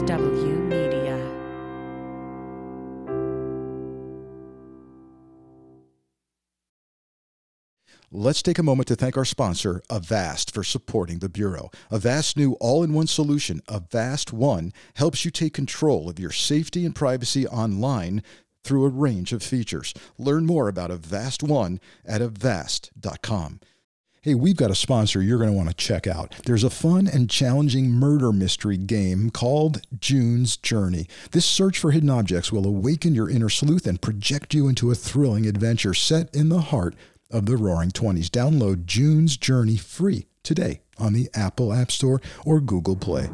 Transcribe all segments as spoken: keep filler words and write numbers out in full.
H W Media. Let's take a moment to thank our sponsor, Avast, for supporting the Bureau. Avast's new all-in-one solution, Avast One, helps you take control of your safety and privacy online through a range of features. Learn more about Avast One at avast dot com. Hey, we've got a sponsor you're going to want to check out. There's a fun and challenging murder mystery game called June's Journey. This search for hidden objects will awaken your inner sleuth and project you into a thrilling adventure set in the heart of the Roaring Twenties. Download June's Journey free today on the Apple App Store or Google Play.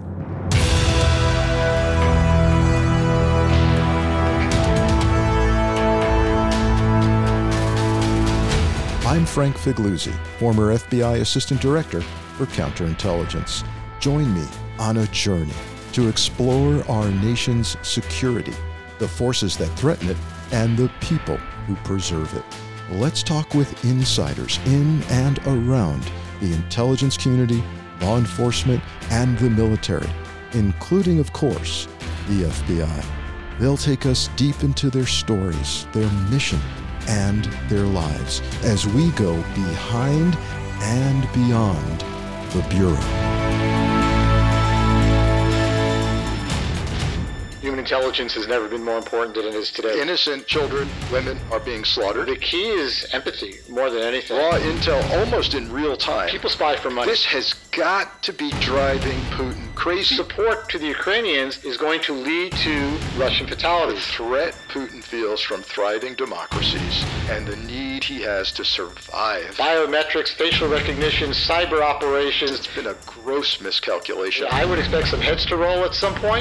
I'm Frank Figliuzzi, former F B I Assistant Director for Counterintelligence. Join me on a journey to explore our nation's security, the forces that threaten it, and the people who preserve it. Let's talk with insiders in and around the intelligence community, law enforcement, and the military, including, of course, the F B I. They'll take us deep into their stories, their mission, and their lives as we go behind and beyond the Bureau. Human intelligence has never been more important than it is today. Innocent children, women are being slaughtered. The key is empathy more than anything. Raw intel almost in real time. People spy for money. This has got to be driving Putin crazy. Support to the Ukrainians is going to lead to Russian fatalities. The threat Putin feels from thriving democracies and the need he has to survive. Biometrics, facial recognition, cyber operations. It's been a gross miscalculation. I would expect some heads to roll at some point.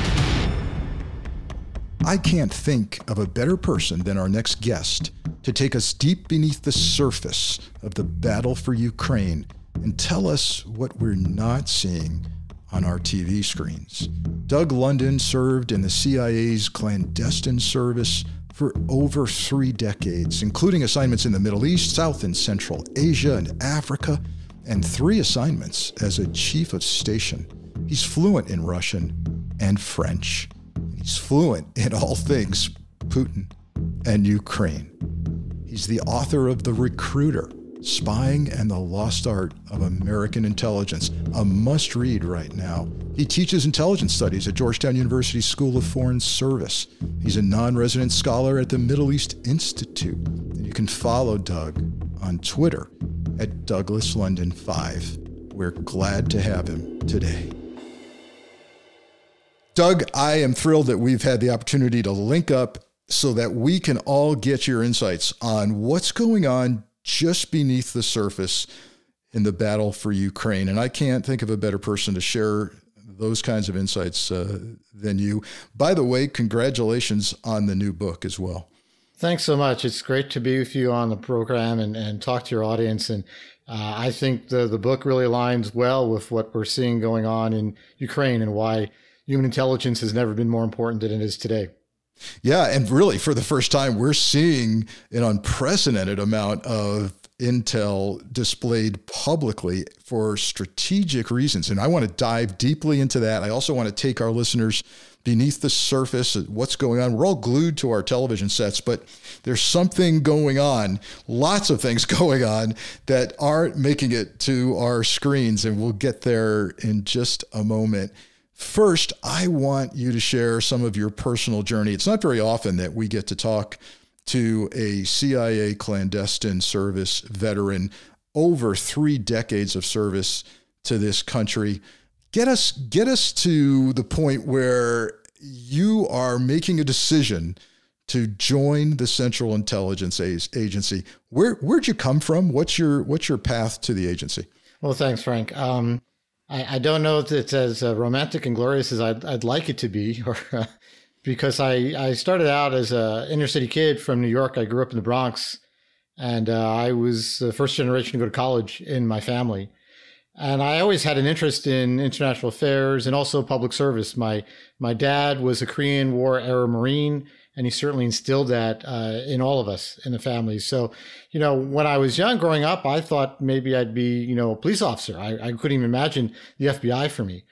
I can't think of a better person than our next guest to take us deep beneath the surface of the battle for Ukraine and tell us what we're not seeing on our T V screens. Doug London served in the C I A's clandestine service for over three decades, including assignments in the Middle East, South and Central Asia, and Africa, and three assignments as a chief of station. He's fluent in Russian and French. He's fluent in all things Putin and Ukraine. He's the author of The Recruiter, Spying and the Lost Art of American Intelligence, a must-read right now. He teaches intelligence studies at Georgetown University School of Foreign Service. He's a non-resident scholar at the Middle East Institute. And you can follow Doug on Twitter at Douglas London five. We're glad to have him today. Doug, I am thrilled that we've had the opportunity to link up so that we can all get your insights on what's going on just beneath the surface in the battle for Ukraine. And I can't think of a better person to share those kinds of insights uh, than you. By the way, congratulations on the new book as well. Thanks so much. It's great to be with you on the program and, and talk to your audience. And uh, I think the, the book really aligns well with what we're seeing going on in Ukraine and why human intelligence has never been more important than it is today. Yeah, and really, for the first time, we're seeing an unprecedented amount of intel displayed publicly for strategic reasons. And I want to dive deeply into that. I also want to take our listeners beneath the surface of what's going on. We're all glued to our television sets, but there's something going on, lots of things going on that aren't making it to our screens. And we'll get there in just a moment. First, I want you to share some of your personal journey. It's not very often that we get to talk to a C I A clandestine service veteran, over three decades of service to this country. Get us, get us to the point where you are making a decision to join the Central Intelligence Agency. Where, where'd you come from? What's your, what's your path to the agency? Well, thanks, Frank. Um, I, I don't know if it's as uh, romantic and glorious as I'd, I'd like it to be, or uh, because I, I started out as an inner city kid from New York. I grew up in the Bronx, and uh, I was the first generation to go to college in my family. And I always had an interest in international affairs and also public service. My my dad was a Korean War era Marine, and he certainly instilled that uh, in all of us in the family. So, you know, when I was young growing up, I thought maybe I'd be, you know, a police officer. I, I couldn't even imagine the F B I for me.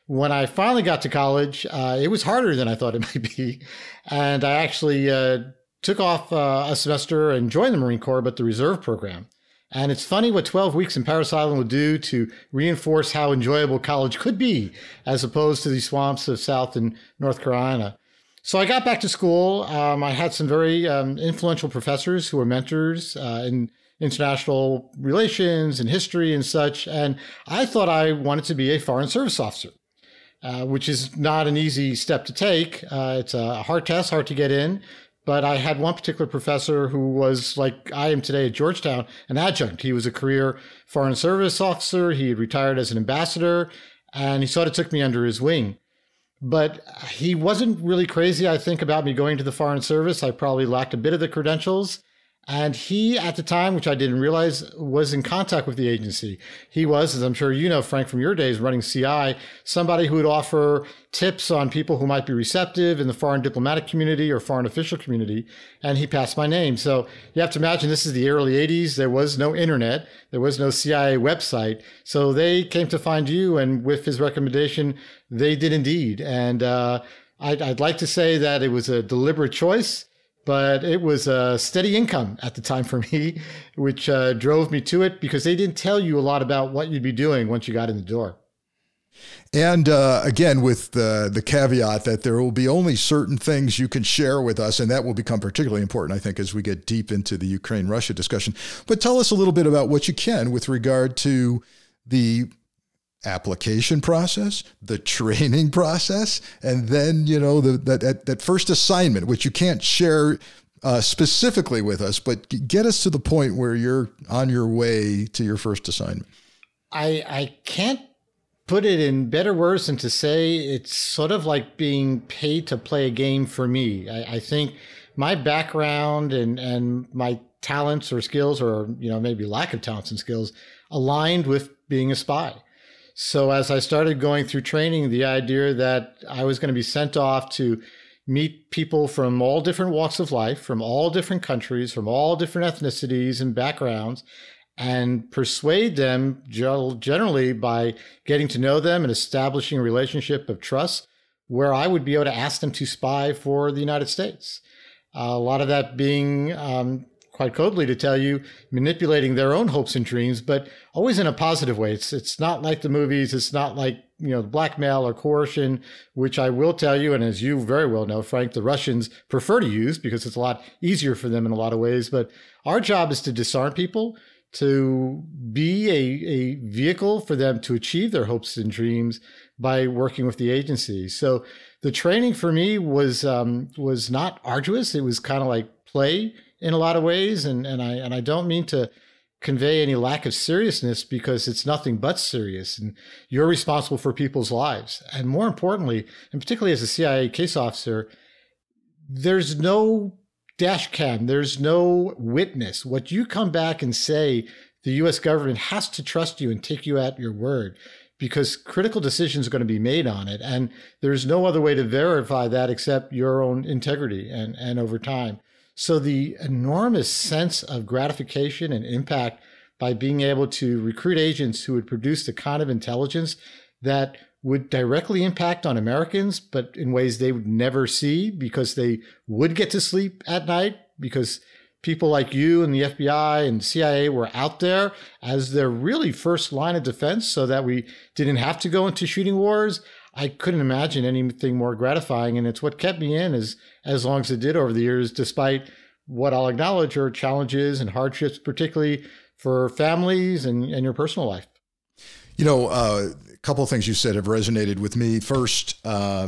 when I finally got to college, uh, it was harder than I thought it might be. And I actually uh, took off uh, a semester and joined the Marine Corps, but the reserve program. And it's funny what twelve weeks in Parris Island will do to reinforce how enjoyable college could be, as opposed to the swamps of South and North Carolina. So I got back to school. Um, I had some very um, influential professors who were mentors uh, in international relations and history and such. And I thought I wanted to be a foreign service officer, uh, which is not an easy step to take. Uh, it's a hard test, hard to get in. But I had one particular professor who was, like I am today at Georgetown, an adjunct. He was a career foreign service officer. He had retired as an ambassador, and he sort of took me under his wing. But he wasn't really crazy, I think, about me going to the Foreign Service. I probably lacked a bit of the credentials. And he, at the time, which I didn't realize, was in contact with the agency. He was, as I'm sure you know, Frank, from your days running C I, somebody who would offer tips on people who might be receptive in the foreign diplomatic community or foreign official community. And he passed my name. So you have to imagine this is the early eighties. There was no internet. There was no C I A website. So they came to find you. And with his recommendation, they did indeed. And uh, I'd, I'd like to say that it was a deliberate choice. But it was a steady income at the time for me, which uh, drove me to it because they didn't tell you a lot about what you'd be doing once you got in the door. And uh, again, with the, the caveat that there will be only certain things you can share with us, and that will become particularly important, I think, as we get deep into the Ukraine-Russia discussion. But tell us a little bit about what you can with regard to the application process, the training process, and then, you know, the, that, that first assignment, which you can't share uh, specifically with us, but get us to the point where you're on your way to your first assignment. I, I can't put it in better words than to say it's sort of like being paid to play a game for me. I, I think my background and, and my talents or skills, or, you know, maybe lack of talents and skills, aligned with being a spy. So as I started going through training, the idea that I was going to be sent off to meet people from all different walks of life, from all different countries, from all different ethnicities and backgrounds, and persuade them generally by getting to know them and establishing a relationship of trust where I would be able to ask them to spy for the United States. Uh, a lot of that being um, quite coldly to tell you, manipulating their own hopes and dreams, but always in a positive way. It's it's not like the movies. It's not like, you know, blackmail or coercion, which I will tell you, and as you very well know, Frank, the Russians prefer to use because it's a lot easier for them in a lot of ways. But our job is to disarm people, to be a, a vehicle for them to achieve their hopes and dreams by working with the agency. So the training for me was um, was not arduous. It was kind of like play in a lot of ways. And, and I and I don't mean to convey any lack of seriousness because it's nothing but serious. And you're responsible for people's lives. And more importantly, and particularly as a C I A case officer, there's no dash cam. There's no witness. What you come back and say, the U S government has to trust you and take you at your word because critical decisions are going to be made on it. And there's no other way to verify that except your own integrity and, and over time. So the enormous sense of gratification and impact by being able to recruit agents who would produce the kind of intelligence that would directly impact on Americans, but in ways they would never see because they would get to sleep at night because people like you and the F B I and C I A were out there as their really first line of defense so that we didn't have to go into shooting wars. I couldn't imagine anything more gratifying. And it's what kept me in as, as long as it did over the years, despite what I'll acknowledge are challenges and hardships, particularly for families and, and your personal life. You know, uh, a couple of things you said have resonated with me. First,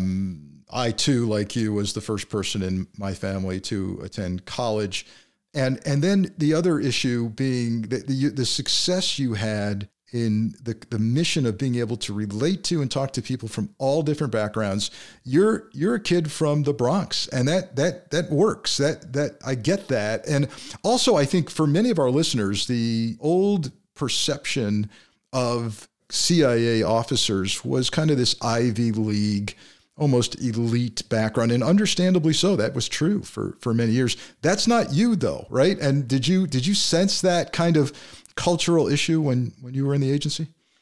um, I too, like you, was the first person in my family to attend college. And and then the other issue being that the, the success you had in the, the mission of being able to relate to and talk to people from all different backgrounds. You're you're a kid from the Bronx, and that that that works. That that I get that. And also, I think for many of our listeners, the old perception of C I A officers was kind of this Ivy League, almost elite background, and understandably so. That was true for for many years. That's not you, though, right? And did you did you sense that kind of cultural issue when when you were in the agency?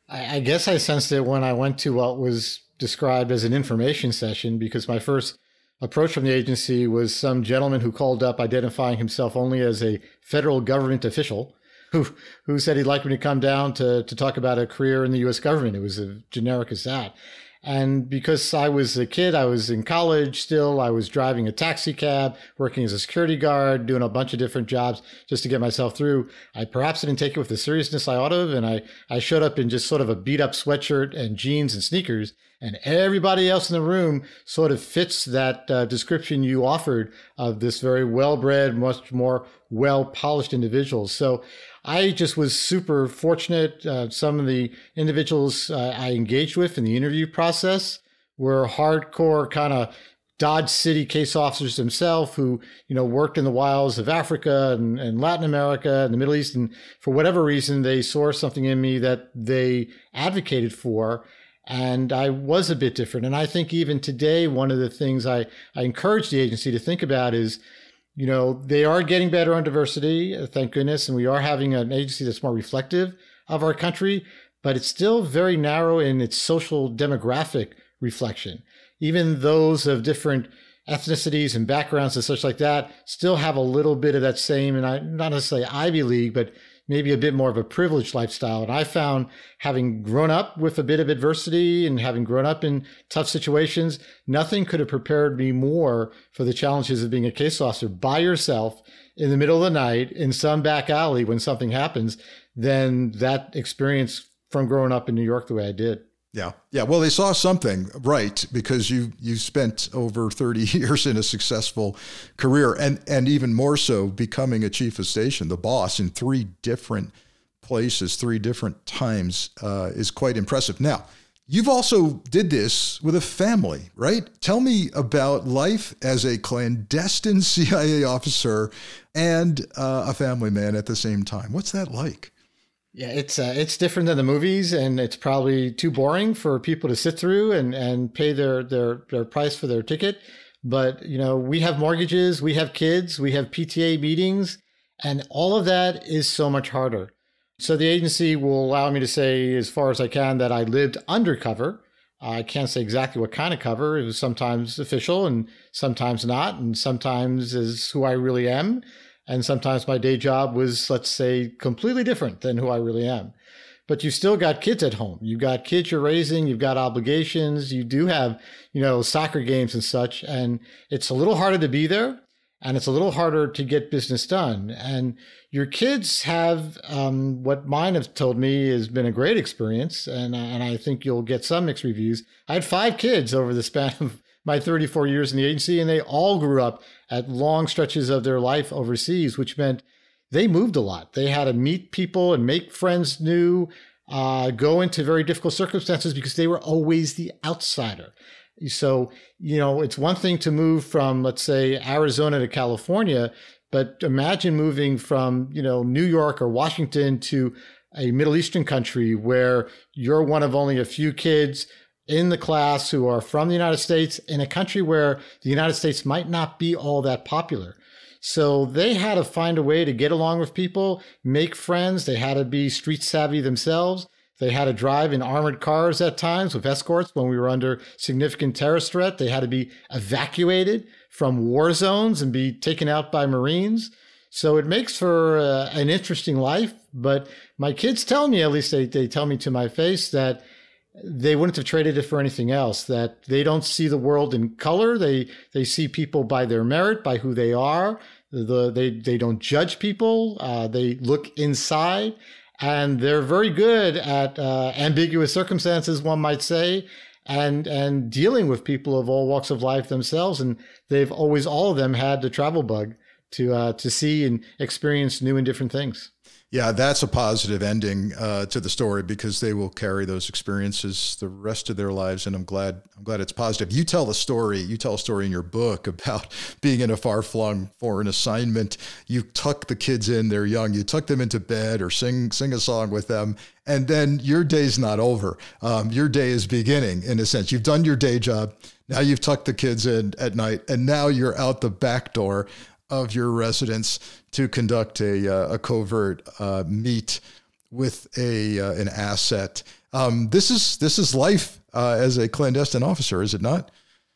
I, I guess I sensed it when I went to what was described as an information session, because my first approach from the agency was some gentleman who called up identifying himself only as a federal government official who who said he'd like me to come down to, to talk about a career in the U S government. It was as generic as that. And because I was a kid, I was in college still, I was driving a taxi cab, working as a security guard, doing a bunch of different jobs just to get myself through. I perhaps didn't take it with the seriousness I ought to have, and I, I showed up in just sort of a beat-up sweatshirt and jeans and sneakers, and everybody else in the room sort of fits that uh, description you offered of this very well-bred, much more well-polished individual. So I just was super fortunate. Uh, some of the individuals uh, I engaged with in the interview process were hardcore kind of Dodge City case officers themselves who, you know, worked in the wilds of Africa and, and Latin America and the Middle East. And for whatever reason, they saw something in me that they advocated for. And I was a bit different. And I think even today, one of the things I, I encourage the agency to think about is, you know, they are getting better on diversity, thank goodness, and we are having an agency that's more reflective of our country, but it's still very narrow in its social demographic reflection. Even those of different ethnicities and backgrounds and such like that still have a little bit of that same, and I, not necessarily Ivy League, but maybe a bit more of a privileged lifestyle. And I found, having grown up with a bit of adversity and having grown up in tough situations, nothing could have prepared me more for the challenges of being a case officer by yourself in the middle of the night in some back alley when something happens than that experience from growing up in New York the way I did. Yeah. Yeah. Well, they saw something, right? Because you, you spent over thirty years in a successful career, and, and even more so becoming a chief of station, the boss in three different places, three different times, uh, is quite impressive. Now, you've also did this with a family, right? Tell me about life as a clandestine C I A officer and uh, a family man at the same time. What's that like? Yeah, it's uh, it's different than the movies, and it's probably too boring for people to sit through and, and pay their, their, their price for their ticket. But, you know, we have mortgages, we have kids, we have P T A meetings, and all of that is so much harder. So the agency will allow me to say as far as I can that I lived undercover. I can't say exactly what kind of cover. It was sometimes official and sometimes not, and sometimes is who I really am. And sometimes my day job was, let's say, completely different than who I really am. But you still got kids at home. You've got kids you're raising. You've got obligations. You do have, you know, soccer games and such. And it's a little harder to be there. And it's a little harder to get business done. And your kids have um, what mine have told me has been a great experience. And, and I think you'll get some mixed reviews. I had five kids over the span of my thirty-four years in the agency, and they all grew up at long stretches of their life overseas, which meant they moved a lot. They had to meet people and make friends new, uh, go into very difficult circumstances because they were always the outsider. So, you know, it's one thing to move from, let's say, Arizona to California, but imagine moving from, you know, New York or Washington to a Middle Eastern country where you're one of only a few kids in the class who are from the United States in a country where the United States might not be all that popular. So they had to find a way to get along with people, make friends. They had to be street savvy themselves. They had to drive in armored cars at times with escorts when we were under significant terrorist threat. They had to be evacuated from war zones and be taken out by Marines. So it makes for uh, an interesting life. But my kids tell me, at least they, they tell me to my face, that they wouldn't have traded it for anything else, that they don't see the world in color. They they see people by their merit, by who they are. The, they, they don't judge people. Uh, they look inside, and they're very good at uh, ambiguous circumstances, one might say, and, and dealing with people of all walks of life themselves. And they've always, all of them, had the travel bug to uh, to see and experience new and different things. Yeah, that's a positive ending uh, to the story, because they will carry those experiences the rest of their lives. And I'm glad, I'm glad it's positive. You tell a story, you tell a story in your book about being in a far-flung foreign assignment. You tuck the kids in, they're young. You tuck them into bed or sing, sing a song with them. And then your day's not over. Um, your day is beginning, in a sense. You've done your day job. Now you've tucked the kids in at night, and now you're out the back door of your residence to conduct a, uh, a covert uh, meet with a uh, an asset. Um, this is this is life uh, as a clandestine officer, is it not?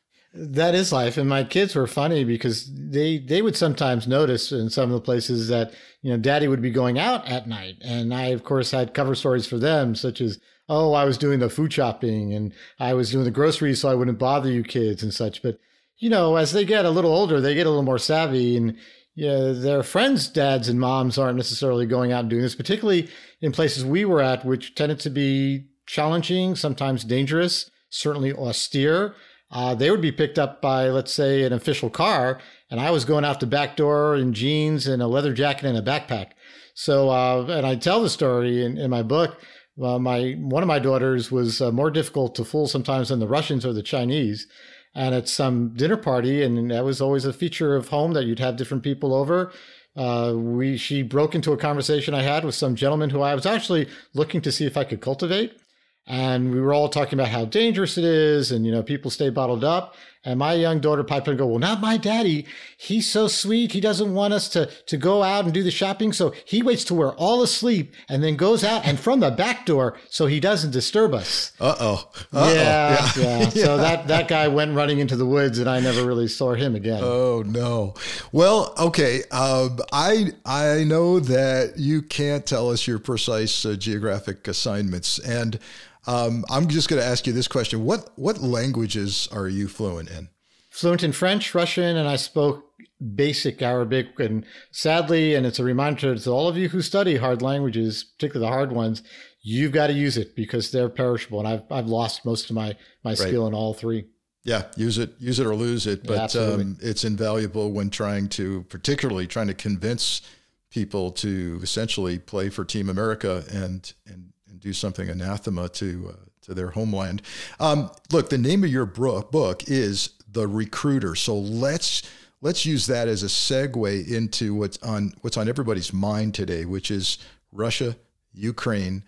That is life. And my kids were funny because they, they would sometimes notice in some of the places that, you know, Daddy would be going out at night. And I, of course, had cover stories for them, such as, oh, I was doing the food shopping and I was doing the groceries so I wouldn't bother you kids and such. But, you know, as they get a little older, they get a little more savvy, and yeah, their friends' dads and moms aren't necessarily going out and doing this, particularly in places we were at, which tended to be challenging, sometimes dangerous, certainly austere. Uh, they would be picked up by, let's say, an official car, and I was going out the back door in jeans and a leather jacket and a backpack. So, uh, and I tell the story in, in my book. Uh, my one of my daughters was uh, more difficult to fool sometimes than the Russians or the Chinese. And at some dinner party, and that was always a feature of home that you'd have different people over. Uh, we she broke into a conversation I had with some gentleman who I was actually looking to see if I could cultivate. And we were all talking about how dangerous it is, and, you know, people stay bottled up. And my young daughter piped in and go, well, not my daddy. He's so sweet. He doesn't want us to, to go out and do the shopping. So he waits till we're all asleep and then goes out and from the back door so he doesn't disturb us. Uh-oh. Uh-oh. Yeah, yeah. yeah. So that, that guy went running into the woods, and I never really saw him again. Oh, no. Well, okay. Um, I I know that you can't tell us your precise uh, geographic assignments. And Um, I'm just going to ask you this question. What what languages are you fluent in? Fluent in French, Russian, and I spoke basic Arabic. And sadly, and it's a reminder to all of you who study hard languages, particularly the hard ones, you've got to use it because they're perishable. And I've I've lost most of my, my Right. skill in all three. Yeah, use it, use it or lose it. But Yeah, um, it's invaluable when trying to, particularly trying to convince people to essentially play for Team America and and. do something anathema to uh, to their homeland. Um, look, the name of your book is The Recruiter. So let's let's use that as a segue into what's on what's on everybody's mind today, which is Russia, Ukraine.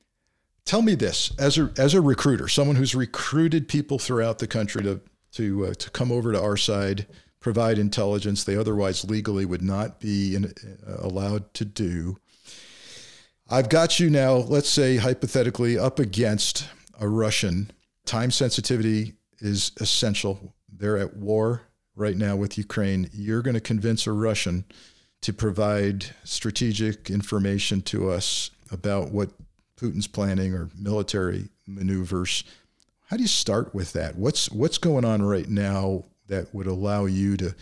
Tell me this, as a as a recruiter, someone who's recruited people throughout the country to to uh, to come over to our side, provide intelligence they otherwise legally would not be in, uh, allowed to do. I've got you now, let's say hypothetically, up against a Russian. Time sensitivity is essential. They're at war right now with Ukraine. You're going to convince a Russian to provide strategic information to us about what Putin's planning or military maneuvers. How do you start with that? What's what's going on right now that would allow you to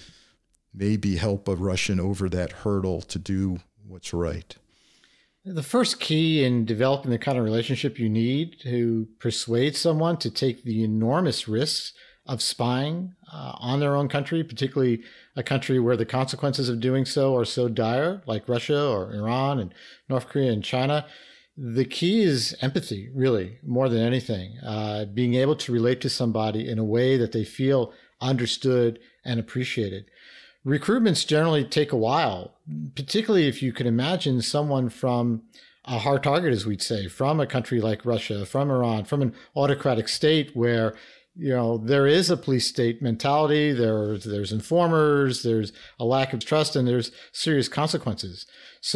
maybe help a Russian over that hurdle to do what's right? The first key in developing the kind of relationship you need to persuade someone to take the enormous risks of spying uh, on their own country, particularly a country where the consequences of doing so are so dire, like Russia or Iran and North Korea and China. The key is empathy, really, more than anything. Uh, being able to relate to somebody in a way that they feel understood and appreciated. Recruitments generally take a while, particularly if you can imagine someone from a hard target, as we'd say, from a country like Russia, from Iran, from an autocratic state where, you know, there is a police state mentality, there's, there's informers, there's a lack of trust, and there's serious consequences.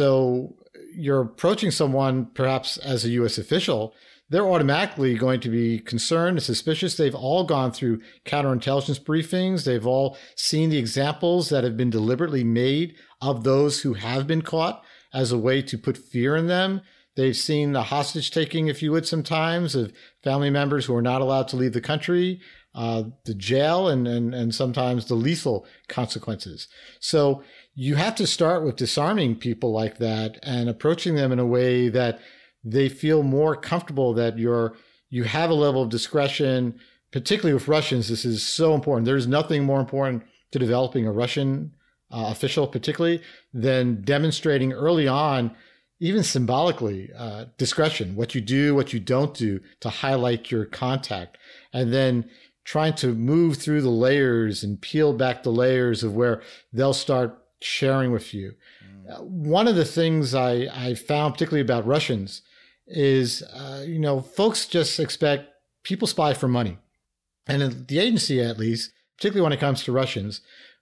So you're approaching someone perhaps as a U S official, they're automatically going to be concerned and suspicious. They've all gone through counterintelligence briefings. They've all seen the examples that have been deliberately made of those who have been caught as a way to put fear in them. They've seen the hostage taking, if you would, sometimes of family members who are not allowed to leave the country, uh, the jail, and, and, and sometimes the lethal consequences. So you have to start with disarming people like that and approaching them in a way that they feel more comfortable that you're you have a level of discretion. Particularly with Russians, this is so important. There's nothing more important to developing a Russian uh, official, particularly, than demonstrating early on, even symbolically, uh, discretion, what you do, what you don't do, to highlight your contact, and then trying to move through the layers and peel back the layers of where they'll start sharing with you. Mm. Uh, one of the things I, I found, particularly about Russians, is, uh, you know, folks just expect people spy for money. And the agency, at least, particularly when it comes to Russians,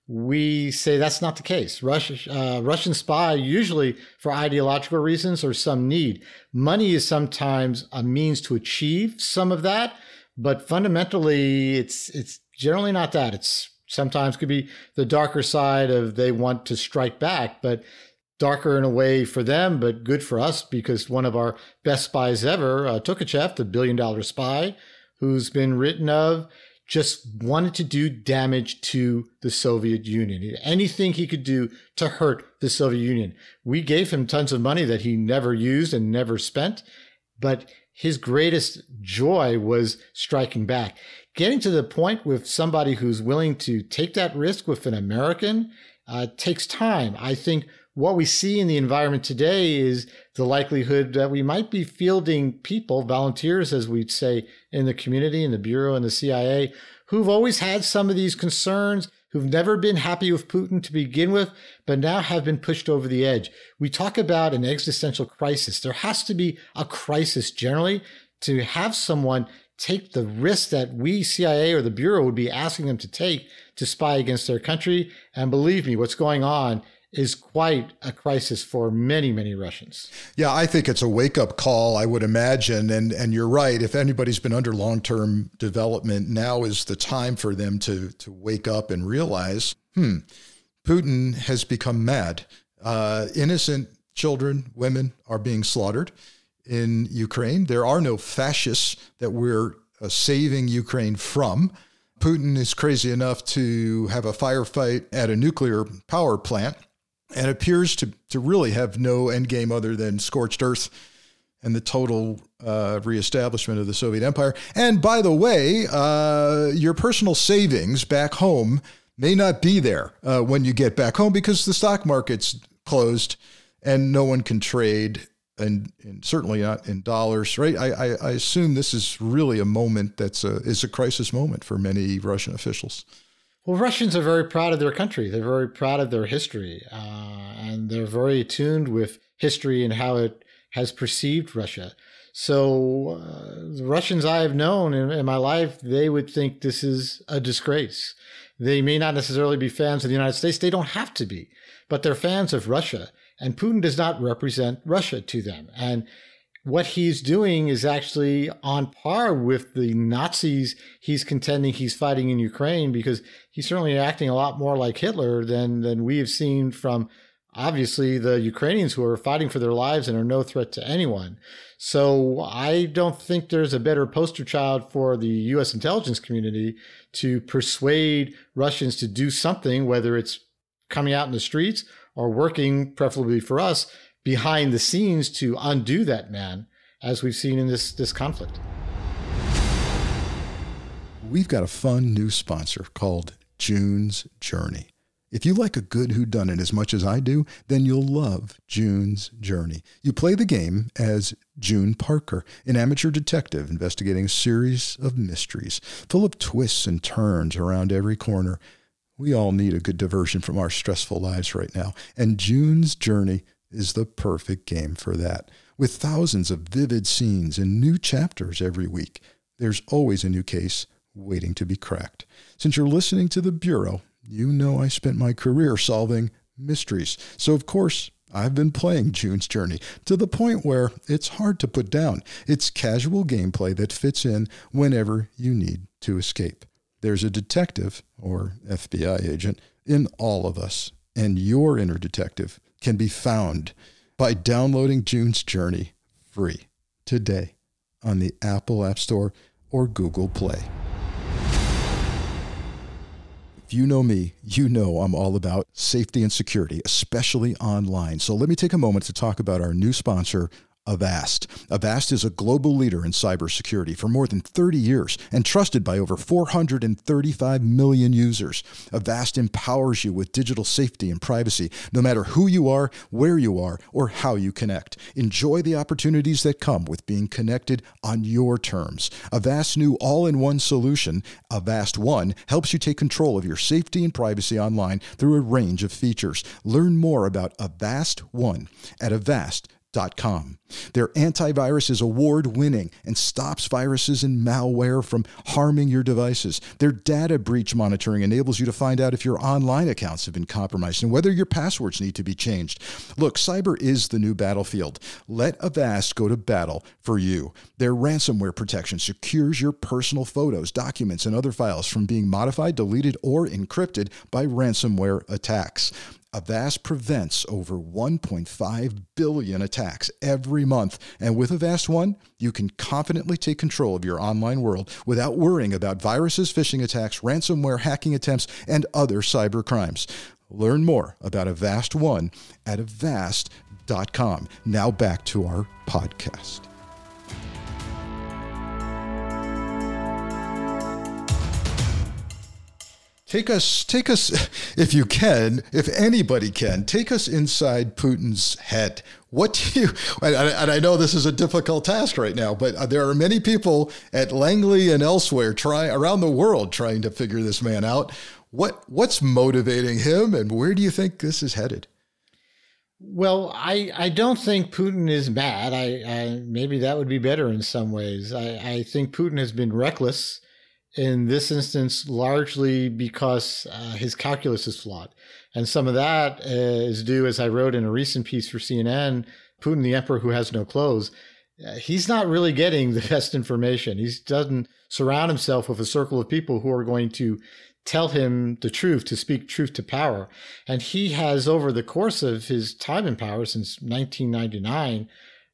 we say that's not the case. Russia, uh, Russian spy usually for ideological reasons or some need. Money is sometimes a means to achieve some of that, but fundamentally, it's it's generally not that. It's sometimes could be the darker side of they want to strike back, but darker in a way for them, but good for us because one of our best spies ever, uh, Tukachev, the billion dollar spy, who's been written of, just wanted to do damage to the Soviet Union. Anything he could do to hurt the Soviet Union. We gave him tons of money that he never used and never spent, but his greatest joy was striking back. Getting to the point with somebody who's willing to take that risk with an American uh, takes time. I think what we see in the environment today is the likelihood that we might be fielding people, volunteers, as we'd say, in the community, in the Bureau and the C I A, who've always had some of these concerns, who've never been happy with Putin to begin with, but now have been pushed over the edge. We talk about an existential crisis. There has to be a crisis generally to have someone take the risk that we, C I A or the Bureau, would be asking them to take to spy against their country. And believe me, what's going on is quite a crisis for many, many Russians. Yeah, I think it's a wake-up call, I would imagine. And and you're right. If anybody's been under long-term development, now is the time for them to, to wake up and realize, hmm, Putin has become mad. Uh, innocent children, women are being slaughtered in Ukraine. There are no fascists that we're uh, saving Ukraine from. Putin is crazy enough to have a firefight at a nuclear power plant and appears to, to really have no end game other than scorched earth and the total uh, reestablishment of the Soviet Empire. And by the way, uh, your personal savings back home may not be there uh, when you get back home because the stock market's closed and no one can trade, and, and certainly not in dollars, right? I, I, I assume this is really a moment that's a, is a crisis moment for many Russian officials. Well, Russians are very proud of their country. They're very proud of their history, uh, and they're very attuned with history and how it has perceived Russia. So uh, the Russians I have known in, in my life, they would think this is a disgrace. They may not necessarily be fans of the United States. They don't have to be, but they're fans of Russia. And Putin does not represent Russia to them. And what he's doing is actually on par with the Nazis he's contending he's fighting in Ukraine, because he's certainly acting a lot more like Hitler than, than we have seen from, obviously, the Ukrainians who are fighting for their lives and are no threat to anyone. So I don't think there's a better poster child for the U S intelligence community to persuade Russians to do something, whether it's coming out in the streets or working, preferably for us, behind the scenes to undo that man, as we've seen in this, this conflict. We've got a fun new sponsor called June's Journey. If you like a good whodunit as much as I do, then you'll love June's Journey. You play the game as June Parker, an amateur detective investigating a series of mysteries, full of twists and turns around every corner. We all need a good diversion from our stressful lives right now, and June's Journey is the perfect game for that. With thousands of vivid scenes and new chapters every week, there's always a new case waiting to be cracked. Since you're listening to The Bureau, you know I spent my career solving mysteries. So, of course, I've been playing June's Journey to the point where it's hard to put down. It's casual gameplay that fits in whenever you need to escape. There's a detective, or F B I agent, in all of us, and your inner detective can be found by downloading June's Journey free today on the Apple App Store or Google Play. If you know me, you know I'm all about safety and security, especially online. So let me take a moment to talk about our new sponsor, Avast. Avast is a global leader in cybersecurity for more than thirty years and trusted by over four hundred thirty-five million users. Avast empowers you with digital safety and privacy, no matter who you are, where you are, or how you connect. Enjoy the opportunities that come with being connected on your terms. Avast's new all-in-one solution, Avast One, helps you take control of your safety and privacy online through a range of features. Learn more about Avast One at avast dot com. Their antivirus is award-winning and stops viruses and malware from harming your devices. Their data breach monitoring enables you to find out if your online accounts have been compromised and whether your passwords need to be changed. Look, cyber is the new battlefield. Let Avast go to battle for you. Their ransomware protection secures your personal photos, documents, and other files from being modified, deleted, or encrypted by ransomware attacks. Avast prevents over one point five billion attacks every month. And with Avast One, you can confidently take control of your online world without worrying about viruses, phishing attacks, ransomware, hacking attempts, and other cyber crimes. Learn more about Avast One at avast dot com. Now back to our podcast. Take us, take us, if you can, if anybody can, take us inside Putin's head. What do you, and I know this is a difficult task right now, but there are many people at Langley and elsewhere try around the world trying to figure this man out. What what's motivating him, and where do you think this is headed? Well, I, I don't think Putin is mad. I, I maybe that would be better in some ways. I, I think Putin has been reckless in this instance, largely because uh, his calculus is flawed. And some of that uh, is due, as I wrote in a recent piece for C N N, Putin, the emperor who has no clothes, uh, he's not really getting the best information. He doesn't surround himself with a circle of people who are going to tell him the truth, to speak truth to power. And he has, over the course of his time in power since nineteen ninety-nine,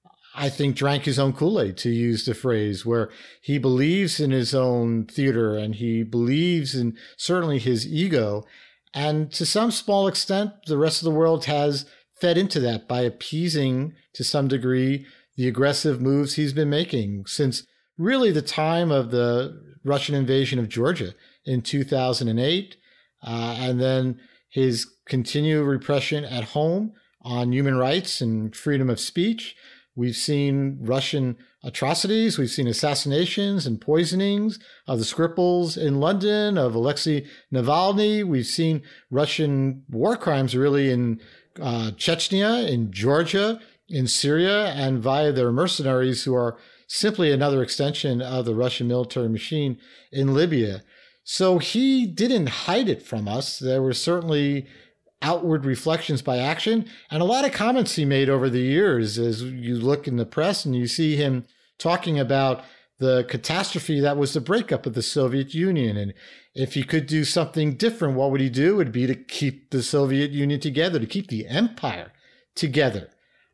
I think drank his own Kool-Aid, to use the phrase, where he believes in his own theater and he believes in certainly his ego. And to some small extent, the rest of the world has fed into that by appeasing, to some degree, the aggressive moves he's been making since really the time of the Russian invasion of Georgia in two thousand eight, uh, and then his continued repression at home on human rights and freedom of speech. We've seen Russian atrocities. We've seen assassinations and poisonings of the Skripals in London, of Alexei Navalny. We've seen Russian war crimes really in uh, Chechnya, in Georgia, in Syria, and via their mercenaries who are simply another extension of the Russian military machine in Libya. So he didn't hide it from us. There were certainly outward reflections by action, and a lot of comments he made over the years as you look in the press and you see him talking about the catastrophe that was the breakup of the Soviet Union. And if he could do something different, what would he do? It would be to keep the Soviet Union together, to keep the empire together.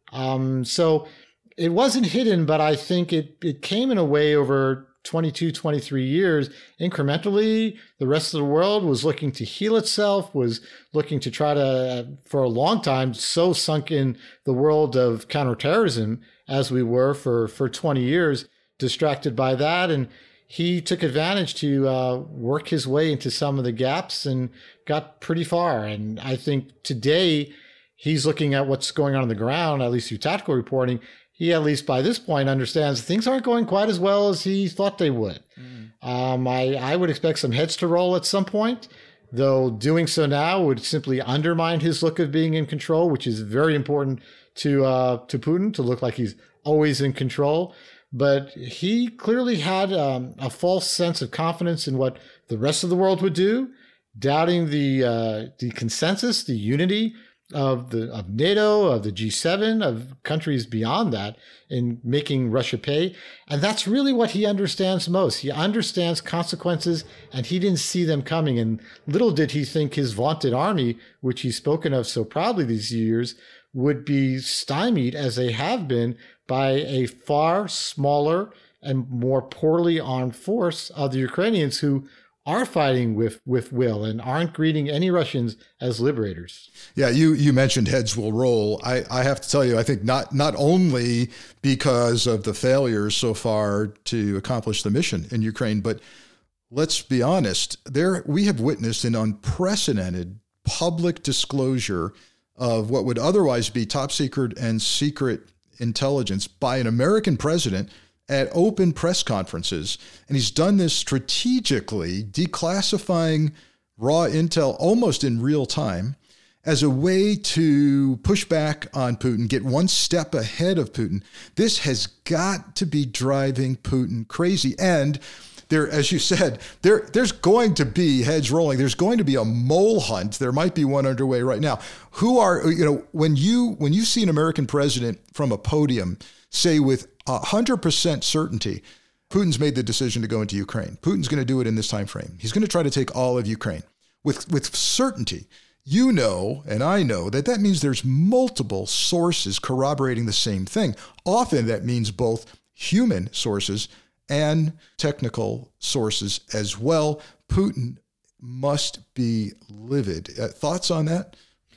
Um, so it wasn't hidden, but I think it, it came in a way over twenty-two, twenty-three years, incrementally. The rest of the world was looking to heal itself, was looking to try to, for a long time, so sunk in the world of counterterrorism as we were for, for twenty years, distracted by that. And he took advantage to uh, work his way into some of the gaps and got pretty far. And I think today he's looking at what's going on on the ground, at least through tactical reporting. He, at least by this point, understands things aren't going quite as well as he thought they would. Mm. Um, I, I would expect some heads to roll at some point, though doing so now would simply undermine his look of being in control, which is very important to uh, to Putin, to look like he's always in control. But he clearly had um, a false sense of confidence in what the rest of the world would do, doubting the uh, the consensus, the unity of the of NATO, of the G seven, of countries beyond that in making Russia pay. And that's really what he understands most. He understands consequences, and he didn't see them coming. And little did he think his vaunted army, which he's spoken of so proudly these years, would be stymied, as they have been, by a far smaller and more poorly armed force of the Ukrainians, who are fighting with, with will and aren't greeting any Russians as liberators. Yeah, you you mentioned heads will roll. I, I have to tell you, I think not not only because of the failures so far to accomplish the mission in Ukraine, but let's be honest, there we have witnessed an unprecedented public disclosure of what would otherwise be top secret and secret intelligence by an American president at open press conferences. And he's done this strategically, declassifying raw intel almost in real time. as a way to push back on Putin, get one step ahead of Putin. This has got to be driving Putin crazy. And there, as you said, there, there's going to be heads rolling. There's going to be a mole hunt. There might be one underway right now. Who are, you know, when you when you see an American president from a podium say with one hundred percent certainty, Putin's made the decision to go into Ukraine. Putin's going to do it in this time frame. He's going to try to take all of Ukraine. With with certainty, you know, and I know, that that means there's multiple sources corroborating the same thing. Often that means both human sources and technical sources as well. Putin must be livid. Uh, thoughts on that?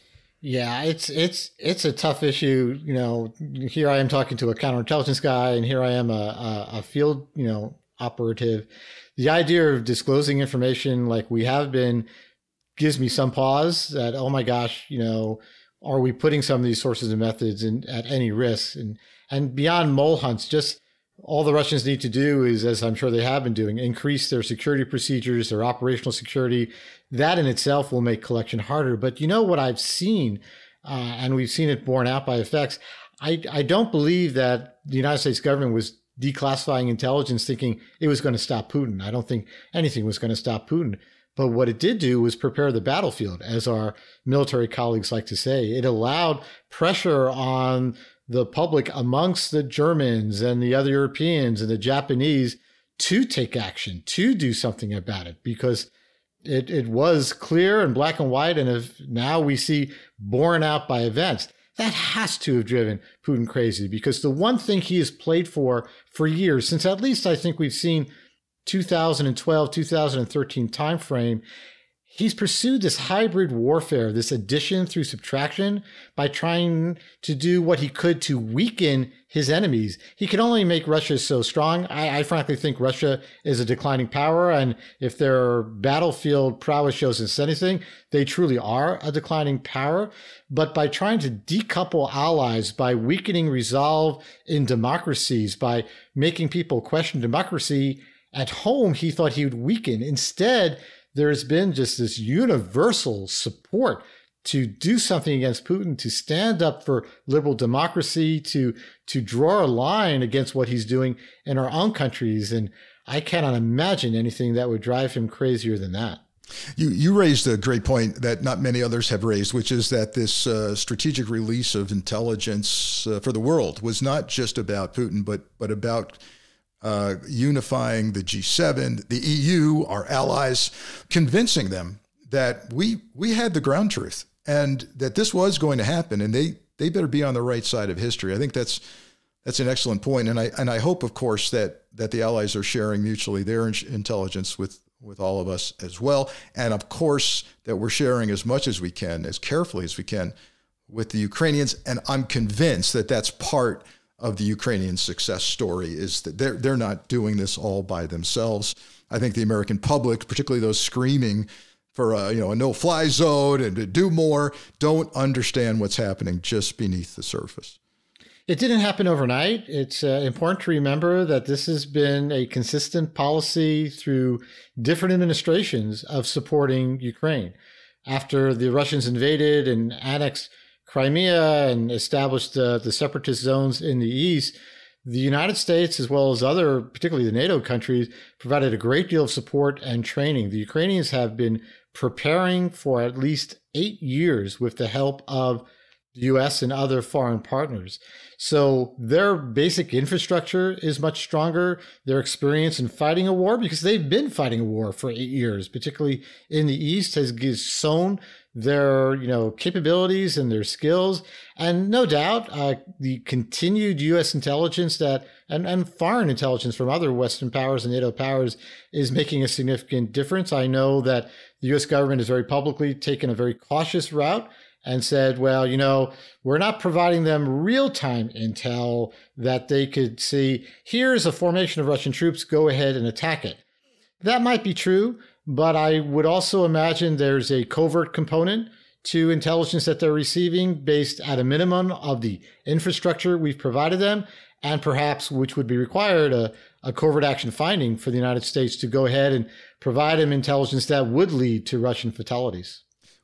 Yeah, it's it's it's a tough issue. You know, here I am talking to a counterintelligence guy, and here I am a, a, a field, you know, operative. The idea of disclosing information like we have been gives me some pause that, oh my gosh, you know, are we putting some of these sources and methods in, at any risk? And and beyond mole hunts, just all the Russians need to do is, as I'm sure they have been doing, increase their security procedures, their operational security. That in itself will make collection harder. But you know what I've seen, uh, and we've seen it borne out by effects, I, I don't believe that the United States government was declassifying intelligence thinking it was going to stop Putin. I don't think anything was going to stop Putin. But what it did do was prepare the battlefield, as our military colleagues like to say. It allowed pressure on the public amongst the Germans and the other Europeans and the Japanese to take action, to do something about it, because it, it was clear and black and white. And if now we see borne out by events, that has to have driven Putin crazy, because the one thing he has played for for years, since at least I think we've seen two thousand twelve, two thousand thirteen timeframe, he's pursued this hybrid warfare, this addition through subtraction, by trying to do what he could to weaken his enemies. He can only make Russia so strong. I, I frankly think Russia is a declining power, and if their battlefield prowess shows us anything, they truly are a declining power. But by trying to decouple allies, by weakening resolve in democracies, by making people question democracy at home, he thought he would weaken. Instead, there's been just this universal support to do something against Putin, to stand up for liberal democracy, to to draw a line against what he's doing in our own countries. And I cannot imagine anything that would drive him crazier than that. You you raised a great point that not many others have raised, which is that this uh, strategic release of intelligence uh, for the world was not just about Putin, but but about Uh, unifying the G seven, the E U, our allies, convincing them that we we had the ground truth and that this was going to happen, and they they better be on the right side of history. I think that's that's an excellent point, and I and I hope, of course, that that the allies are sharing mutually their in- intelligence with with all of us as well, and of course that we're sharing as much as we can, as carefully as we can, with the Ukrainians. And I'm convinced that that's part of the Ukrainian success story, is that they're they're not doing this all by themselves. I think the American public, particularly those screaming for a, you know, a no-fly zone and to do more, don't understand what's happening just beneath the surface. It didn't happen overnight. It's uh, important to remember that this has been a consistent policy through different administrations of supporting Ukraine. After the Russians invaded and annexed Crimea and established uh, the separatist zones in the east, the United States, as well as other, particularly the NATO countries, provided a great deal of support and training. The Ukrainians have been preparing for at least eight years with the help of the U S and other foreign partners. So their basic infrastructure is much stronger. Their experience in fighting a war, because they've been fighting a war for eight years, particularly in the East, has sown their, you know, capabilities and their skills. And no doubt, uh, the continued U S intelligence that and, and foreign intelligence from other Western powers and NATO powers is making a significant difference. I know that the U S government has very publicly taken a very cautious route and said, well, you know, we're not providing them real-time intel that they could see, here's a formation of Russian troops, go ahead and attack it. That might be true, but I would also imagine there's a covert component to intelligence that they're receiving based at a minimum of the infrastructure we've provided them, and perhaps, which would be required, a, a covert action finding for the United States to go ahead and provide them intelligence that would lead to Russian fatalities.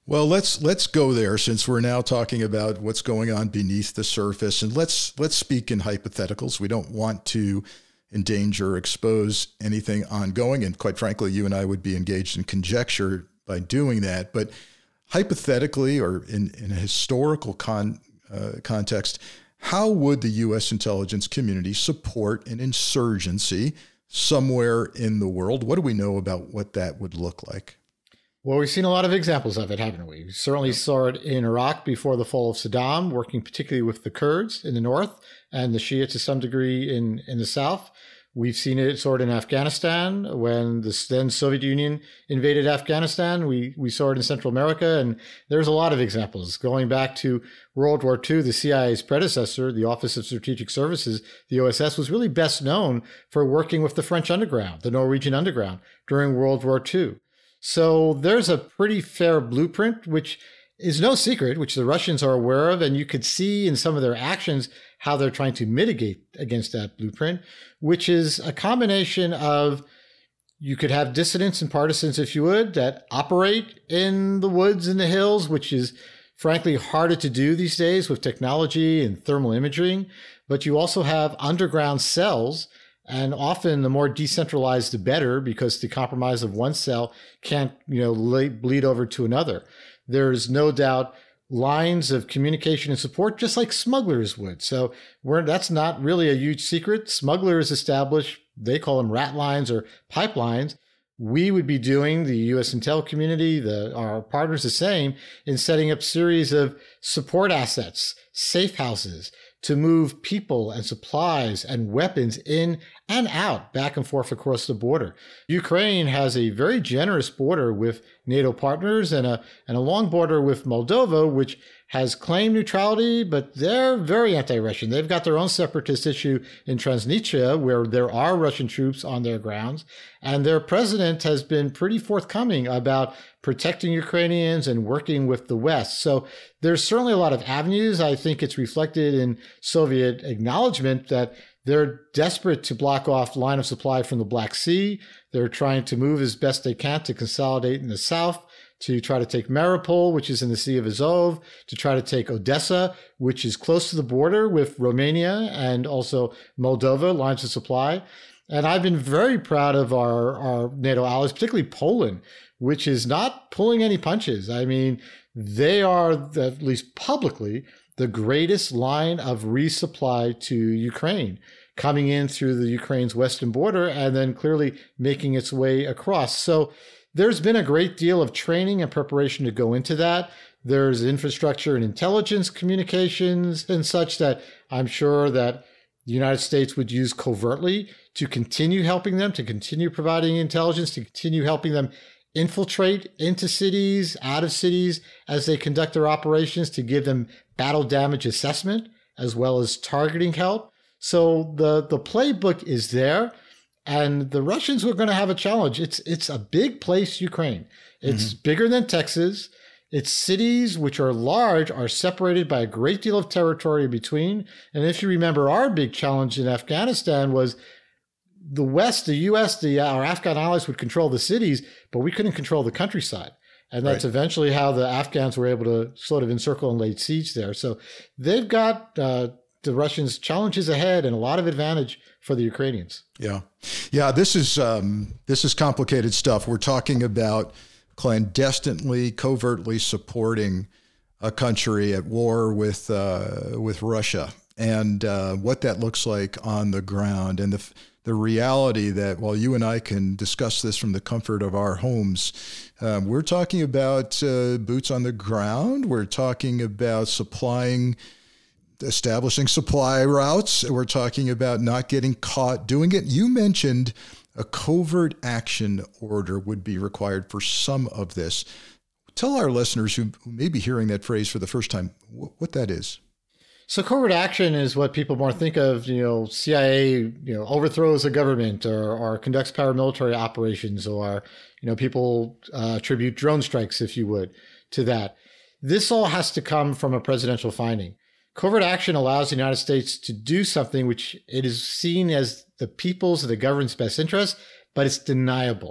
Well, let's let's go there since we're now talking about what's going on beneath the surface, and let's let's speak in hypotheticals. We don't want to endanger or expose anything ongoing, and quite frankly, you and I would be engaged in conjecture by doing that. But hypothetically, or in, in a historical con, uh, context, how would the U S intelligence community support an insurgency somewhere in the world? What do we know about what that would look like? Well, we've seen a lot of examples of it, haven't we? We certainly saw it in Iraq before the fall of Saddam, working particularly with the Kurds in the north and the Shia to some degree in, in the south. We've seen it sort of in Afghanistan when the then Soviet Union invaded Afghanistan. We we saw it in Central America, and there's a lot of examples. Going back to World War Two, the C I A's predecessor, the Office of Strategic Services, the O S S, was really best known for working with the French underground, the Norwegian underground, during World War Two. So there's a pretty fair blueprint, which is no secret, which the Russians are aware of, and you could see in some of their actions how they're trying to mitigate against that blueprint, which is a combination of, you could have dissidents and partisans, if you would, that operate in the woods and the hills, which is frankly harder to do these days with technology and thermal imaging, but you also have underground cells. And often the more decentralized, the better, because the compromise of one cell can't, you know, bleed over to another. There's no doubt lines of communication and support, just like smugglers would. So we're, that's not really a huge secret. Smugglers establish, they call them rat lines or pipelines. We would be doing, the U S intel community, the, our partners, the same, in setting up series of support assets, safe houses, to move people and supplies and weapons in and out, back and forth across the border. Ukraine has a very generous border with NATO partners and a and a long border with Moldova, which has claimed neutrality, but they're very anti-Russian. They've got their own separatist issue in Transnistria, where there are Russian troops on their grounds, and their president has been pretty forthcoming about protecting Ukrainians and working with the West. So there's certainly a lot of avenues. I think it's reflected in Soviet acknowledgement that they're desperate to block off line of supply from the Black Sea. They're trying to move as best they can to consolidate in the south, to try to take Mariupol, which is in the Sea of Azov, to try to take Odessa, which is close to the border with Romania and also Moldova, lines of supply. And I've been very proud of our, our NATO allies, particularly Poland, which is not pulling any punches. I mean, they are, at least publicly, the greatest line of resupply to Ukraine, coming in through the Ukraine's western border and then clearly making its way across. So there's been a great deal of training and preparation to go into that. There's infrastructure and intelligence communications and such that I'm sure that the United States would use covertly to continue helping them, to continue providing intelligence, to continue helping them infiltrate into cities, out of cities, as they conduct their operations, to give them battle damage assessment, as well as targeting help. So the, the playbook is there. And the Russians were going to have a challenge. It's it's a big place, Ukraine. It's mm-hmm. bigger than Texas. Its cities, which are large, are separated by a great deal of territory between. And if you remember, our big challenge in Afghanistan was the West, the U S, the our Afghan allies would control the cities, but we couldn't control the countryside. And that's right. Eventually how the Afghans were able to sort of encircle and lay siege there. So they've got uh, the Russians' challenges ahead and a lot of advantage for the Ukrainians. Yeah. Yeah, this is um, this is complicated stuff. We're talking about clandestinely, covertly supporting a country at war with uh, with Russia, and uh, what that looks like on the ground, and the the reality that while you and I can discuss this from the comfort of our homes, um, we're talking about uh, boots on the ground. We're talking about supplying, establishing supply routes. We're talking about not getting caught doing it. You mentioned a covert action order would be required for some of this. Tell our listeners who, who may be hearing that phrase for the first time wh- what that is. So covert action is what people more think of, you know, C I A, you know, overthrows a government or, or conducts paramilitary operations, or, you know, people uh, attribute drone strikes, if you would, to that. This all has to come from a presidential finding. Covert action allows the United States to do something which it is seen as the people's or the government's best interest, but it's deniable.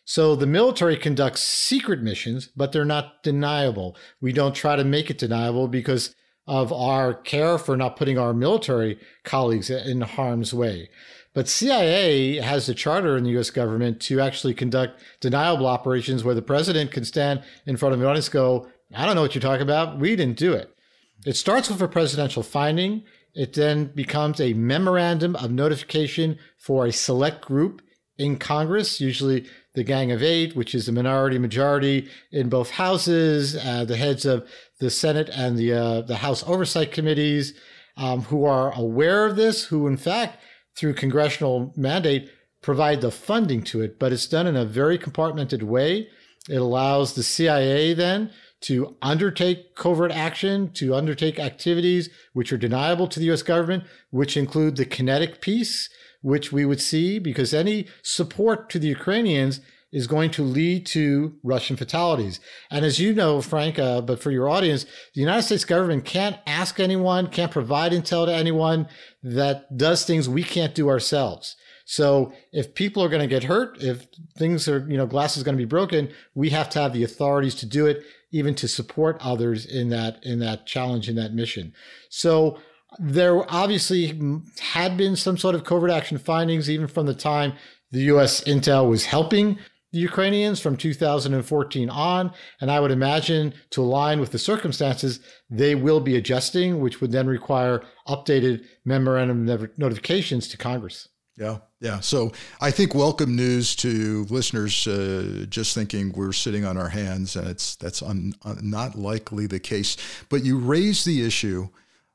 So the military conducts secret missions, but they're not deniable. We don't try to make it deniable because of our care for not putting our military colleagues in harm's way. But C I A has a charter in the U S government to actually conduct deniable operations where the president can stand in front of an audience and go, I don't know what you're talking about. We didn't do it. It starts with a presidential finding. It then becomes a memorandum of notification for a select group in Congress, usually the Gang of Eight, which is the minority majority in both houses, uh, the heads of the Senate and the uh, the House Oversight Committees, um, who are aware of this, who in fact, through congressional mandate, provide the funding to it. But it's done in a very compartmented way. It allows the C I A then to undertake covert action, to undertake activities which are deniable to the U S government, which include the kinetic piece, which we would see, because any support to the Ukrainians is going to lead to Russian fatalities. And as you know, Frank, uh, but for your audience, the United States government can't ask anyone, can't provide intel to anyone that does things we can't do ourselves. So if people are going to get hurt, if things are, you know, glass is going to be broken, we have to have the authorities to do it, even to support others in that, in that challenge, in that mission. So there obviously had been some sort of covert action findings, even from the time the U S intel was helping the Ukrainians from two thousand fourteen on. And I would imagine, to align with the circumstances, they will be adjusting, which would then require updated memorandum notifications to Congress. Yeah, yeah. So I think welcome news to listeners uh, just thinking we're sitting on our hands, and it's that's un, un, not likely the case. But you raise the issue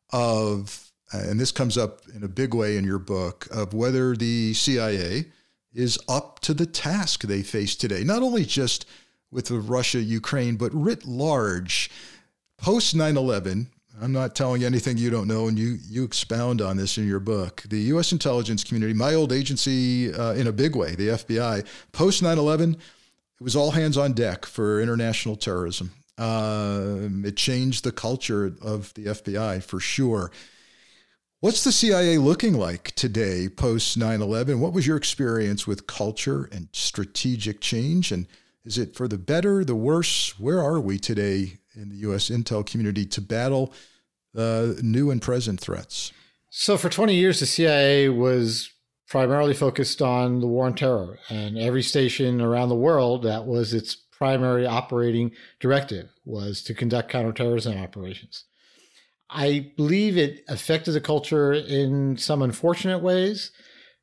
of, and this comes up in a big way in your book, of whether the C I A is up to the task they face today, not only just with the Russia-Ukraine, but writ large. Post nine eleven, I'm not telling you anything you don't know, and you you expound on this in your book. The U S intelligence community, my old agency uh, in a big way, the F B I, post nine eleven, it was all hands on deck for international terrorism. Uh, it changed the culture of the F B I for sure. What's the C I A looking like today, post nine eleven? What was your experience with culture and strategic change? And is it for the better, the worse? Where are we today in the U S intel community to battle uh, new and present threats? So for twenty years, the C I A was primarily focused on the war on terror. And every station around the world, that was its primary operating directive, was to conduct counterterrorism operations. I believe it affected the culture in some unfortunate ways,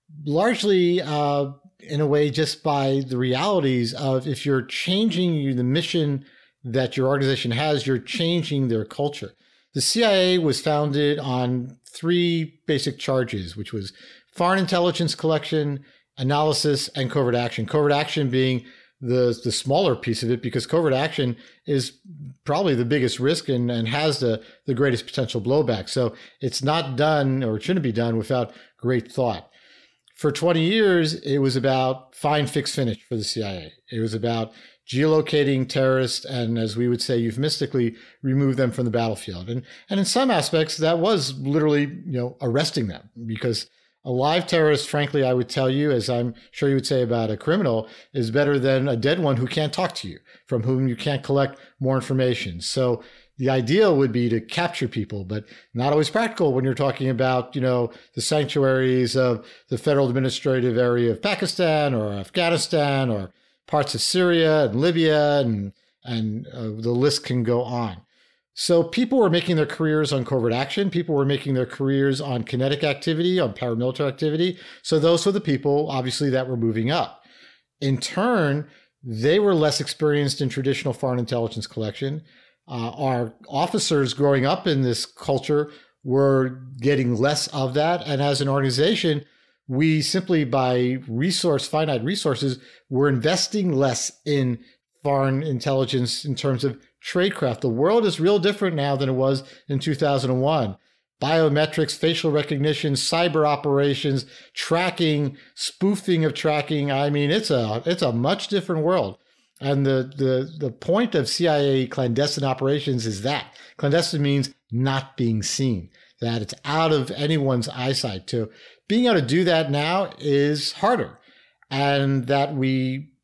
largely uh, in a way just by the realities of, if you're changing the mission that your organization has, you're changing their culture. The C I A was founded on three basic charges, which was foreign intelligence collection, analysis, and covert action. Covert action being the the smaller piece of it, because covert action is probably the biggest risk and, and has the, the greatest potential blowback. So it's not done, or it shouldn't be done, without great thought. For twenty years, it was about find, fix, finish for the C I A. It was about geolocating terrorists and, as we would say euphemistically, remove them from the battlefield. And and in some aspects, that was literally, you know, arresting them, because a live terrorist, frankly, I would tell you, as I'm sure you would say about a criminal, is better than a dead one who can't talk to you, from whom you can't collect more information. So the ideal would be to capture people, but not always practical when you're talking about, you know, the sanctuaries of the federal administrative area of Pakistan or Afghanistan or parts of Syria and Libya, and, and uh, the list can go on. So people were making their careers on covert action. People were making their careers on kinetic activity, on paramilitary activity. So those were the people, obviously, that were moving up. In turn, they were less experienced in traditional foreign intelligence collection. Uh, our officers growing up in this culture were getting less of that. And as an organization, we simply, by resource, finite resources, were investing less in foreign intelligence in terms of tradecraft. The world is real different now than it was in two thousand one. Biometrics, facial recognition, cyber operations, tracking, spoofing of tracking. I mean, it's a it's a much different world. And the the the point of C I A clandestine operations is that. Clandestine means not being seen, that it's out of anyone's eyesight. To being able to do that now is harder. And that we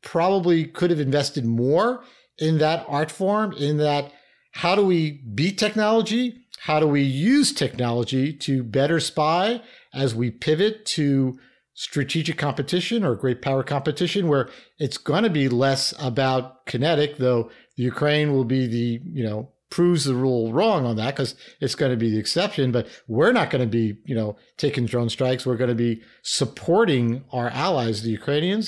probably could have invested more in that art form, in that how do we beat technology? How do we use technology to better spy as we pivot to strategic competition or great power competition, where it's going to be less about kinetic, though the Ukraine will be the, you know, proves the rule wrong on that because it's going to be the exception. But we're not going to be, you know, taking drone strikes. We're going to be supporting our allies, the Ukrainians,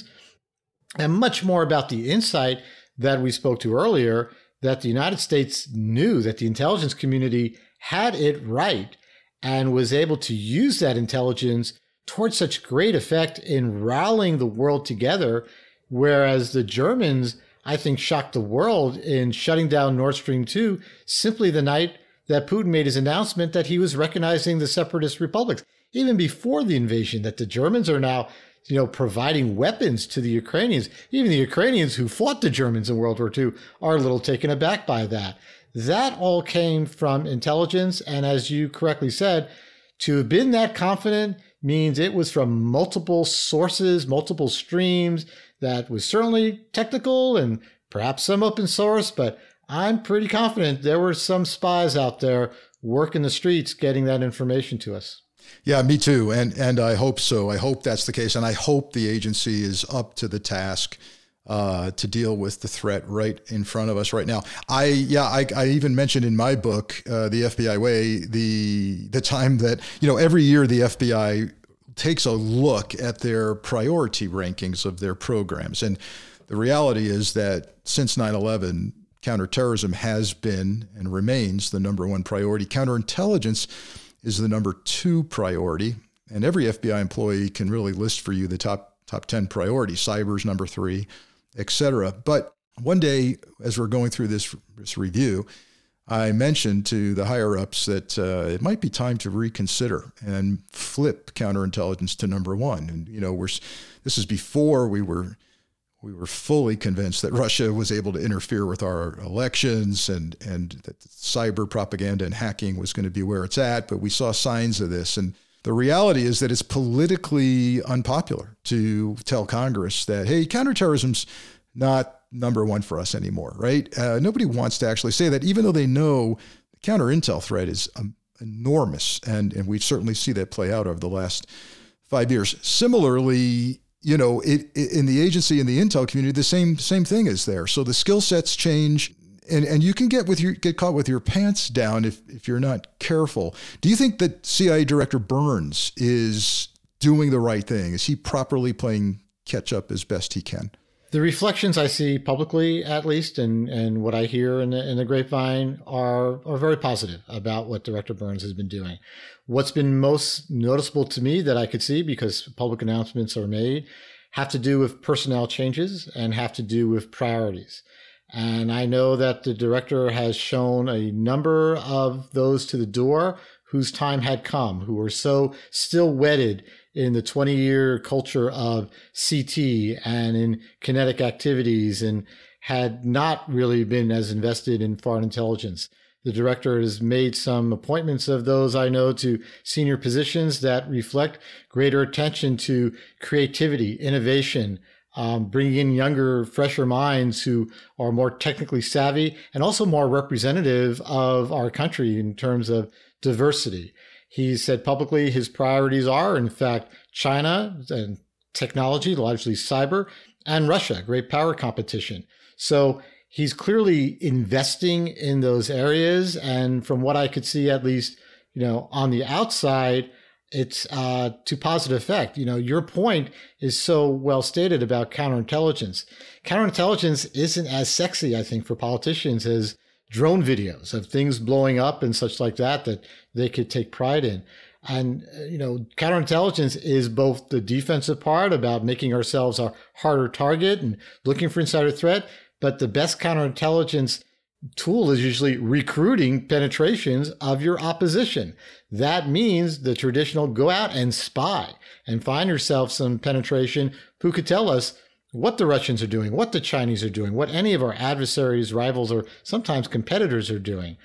and much more about the insight that we spoke to earlier, that the United States knew that the intelligence community had it right and was able to use that intelligence towards such great effect in rallying the world together, whereas the Germans, I think, shocked the world in shutting down Nord Stream two simply the night that Putin made his announcement that he was recognizing the separatist republics, even before the invasion, that the Germans are now, you know, providing weapons to the Ukrainians. Even the Ukrainians who fought the Germans in World War Two are a little taken aback by that. That all came from intelligence. And as you correctly said, to have been that confident means it was from multiple sources, multiple streams, that was certainly technical and perhaps some open source, but I'm pretty confident there were some spies out there working the streets getting that information to us. Yeah, me too. And and I hope so. I hope that's the case. And I hope the agency is up to the task uh, to deal with the threat right in front of us right now. I yeah, I, I even mentioned in my book, uh, The F B I Way, the the time that, you know, every year the F B I takes a look at their priority rankings of their programs. And the reality is that since nine eleven, counterterrorism has been and remains the number one priority. Counterintelligence is the number two priority. And every F B I employee can really list for you the top top ten priorities. Cyber's number three, et cetera. But one day, as we're going through this, this review, I mentioned to the higher-ups that uh, it might be time to reconsider and flip counterintelligence to number one. And, you know, we're this is before we were we were fully convinced that Russia was able to interfere with our elections and, and that cyber propaganda and hacking was going to be where it's at. But we saw signs of this. And the reality is that it's politically unpopular to tell Congress that, hey, counterterrorism's not number one for us anymore, right? Uh, nobody wants to actually say that, even though they know the counter-intel threat is um, enormous. And, and we certainly see that play out over the last five years. Similarly, you know, it, it, in the agency and the intel community, the same same thing is there. So the skill sets change, and, and you can get with your get caught with your pants down if, if you're not careful. Do you think that C I A Director Burns is doing the right thing? Is he properly playing catch up as best he can? The reflections I see publicly, at least, and, and what I hear in the, in the grapevine are, are very positive about what Director Burns has been doing. What's been most noticeable to me that I could see, because public announcements are made, have to do with personnel changes and have to do with priorities. And I know that the director has shown a number of those to the door whose time had come, who were so still wedded in the twenty-year culture of C T and in kinetic activities and had not really been as invested in foreign intelligence. The director has made some appointments of those I know to senior positions that reflect greater attention to creativity, innovation, um, bringing in younger, fresher minds who are more technically savvy and also more representative of our country in terms of diversity. He said publicly his priorities are, in fact, China and technology, largely cyber, and Russia, great power competition. So he's clearly investing in those areas. And from what I could see, at least, you know, on the outside, it's uh, to positive effect. You know, your point is so well stated about counterintelligence. Counterintelligence isn't as sexy, I think, for politicians as drone videos of things blowing up and such like that, that they could take pride in. And, you know, counterintelligence is both the defensive part about making ourselves a harder target and looking for insider threat, but the best counterintelligence tool is usually recruiting penetrations of your opposition. That means the traditional go out and spy and find yourself some penetration who could tell us what the Russians are doing, what the Chinese are doing, what any of our adversaries, rivals, or sometimes competitors are doing.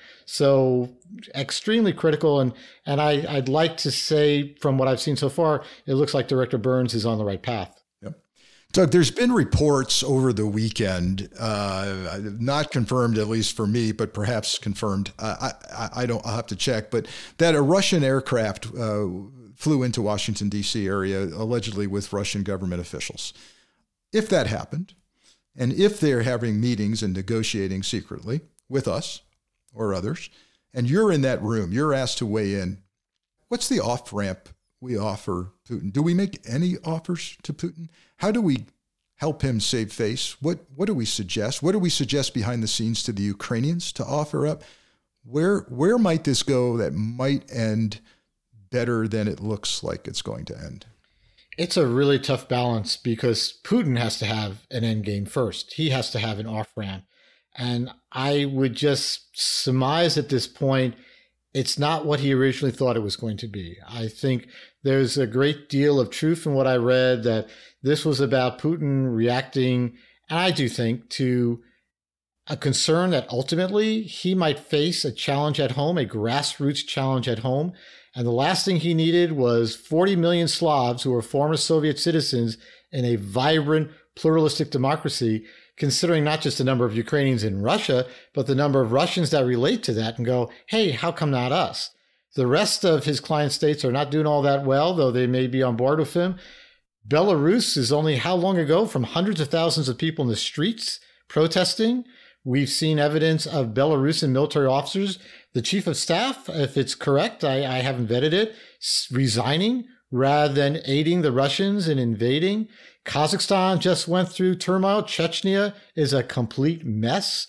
So extremely critical. And, and I, I'd like to say, from what I've seen so far, it looks like Director Burns is on the right path. Yep. Doug, there's been reports over the weekend, uh, not confirmed at least for me, but perhaps confirmed. Uh, I, I don't. I'll have to check. But that a Russian aircraft uh, flew into Washington D C area allegedly with Russian government officials. If that happened, and if they're having meetings and negotiating secretly with us or others, and you're in that room, you're asked to weigh in. What's the off ramp we offer Putin? Do we make any offers to Putin? How do we help him save face? What what do we suggest? What do we suggest behind the scenes to the Ukrainians to offer up? Where where might this go that might end better than it looks like it's going to end? It's a really tough balance because Putin has to have an end game first. He has to have an off ramp. And I would just surmise at this point, it's not what he originally thought it was going to be. I think there's a great deal of truth in what I read that this was about Putin reacting, and I do think, to a concern that ultimately he might face a challenge at home, a grassroots challenge at home. And the last thing he needed was forty million Slavs who were former Soviet citizens in a vibrant, pluralistic democracy, considering not just the number of Ukrainians in Russia, but the number of Russians that relate to that and go, hey, how come not us? The rest of his client states are not doing all that well, though they may be on board with him. Belarus is only how long ago from hundreds of thousands of people in the streets protesting. We've seen evidence of Belarusian military officers, the chief of staff, if it's correct, I, I haven't vetted it, resigning rather than aiding the Russians in invading. Kazakhstan just went through turmoil. Chechnya is a complete mess.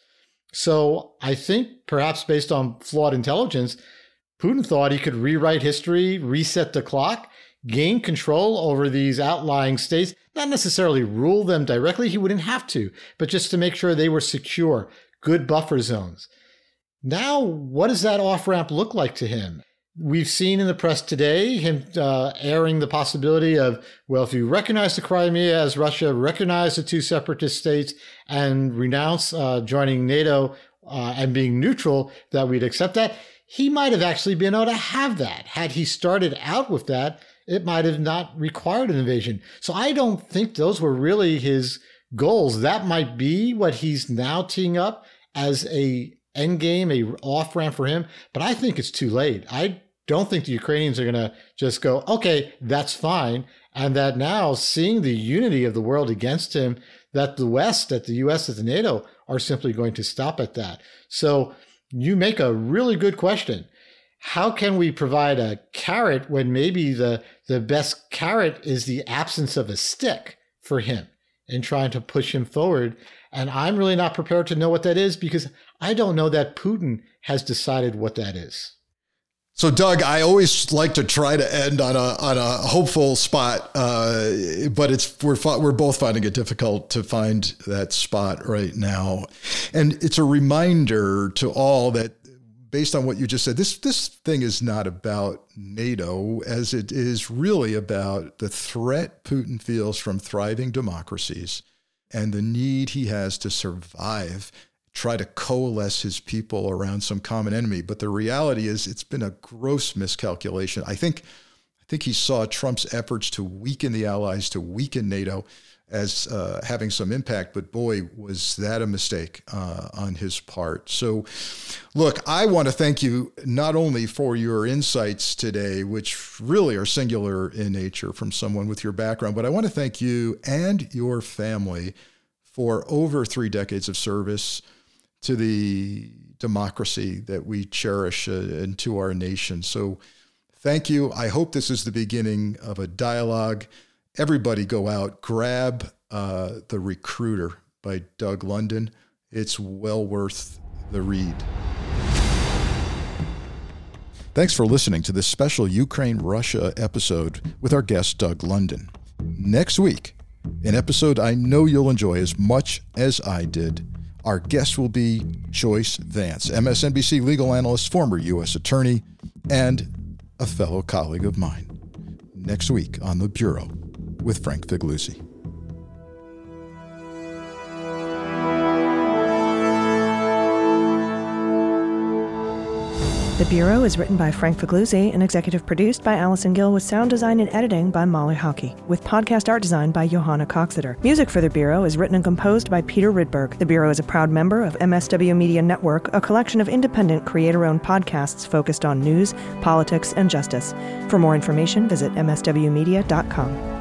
So I think perhaps based on flawed intelligence, Putin thought he could rewrite history, reset the clock, gain control over these outlying states, not necessarily rule them directly. He wouldn't have to, but just to make sure they were secure, good buffer zones. Now, what does that off-ramp look like to him? We've seen in the press today him uh, airing the possibility of, well, if you recognize the Crimea as Russia, recognize the two separatist states, and renounce uh, joining NATO uh, and being neutral, that we'd accept that. He might have actually been able to have that. Had he started out with that, it might have not required an invasion. So I don't think those were really his goals. That might be what he's now teeing up as a end game, a off ramp for him. But I think it's too late. I don't think the Ukrainians are going to just go, okay, that's fine. And that now, seeing the unity of the world against him, that the West, that the U S, that the NATO are simply going to stop at that. So you make a really good question. How can we provide a carrot when maybe the, the best carrot is the absence of a stick for him in trying to push him forward? And I'm really not prepared to know what that is because I don't know that Putin has decided what that is. So, Doug, I always like to try to end on a on a hopeful spot, uh, but it's we're we're both finding it difficult to find that spot right now, and it's a reminder to all that, based on what you just said, this this thing is not about NATO, as it is really about the threat Putin feels from thriving democracies and the need he has to survive. Try to coalesce his people around some common enemy. But the reality is it's been a gross miscalculation. I think I think he saw Trump's efforts to weaken the allies, to weaken NATO as uh, having some impact. But boy, was that a mistake uh, on his part. So look, I want to thank you not only for your insights today, which really are singular in nature from someone with your background, but I want to thank you and your family for over three decades of service to the democracy that we cherish uh, and to our nation. So thank you. I hope this is the beginning of a dialogue. Everybody go out, grab uh, The Recruiter by Doug London. It's well worth the read. Thanks for listening to this special Ukraine-Russia episode with our guest, Doug London. Next week, an episode I know you'll enjoy as much as I did. Our guest will be Joyce Vance, M S N B C legal analyst, former U S attorney, and a fellow colleague of mine. Next week on The Bureau with Frank Figliuzzi. The Bureau is written by Frank Figluzzi and executive produced by Allison Gill with sound design and editing by Molly Hockey, with podcast art design by Johanna Coxeter. Music for The Bureau is written and composed by Peter Rydberg. The Bureau is a proud member of M S W Media Network, a collection of independent creator-owned podcasts focused on news, politics, and justice. For more information, visit m s w media dot com.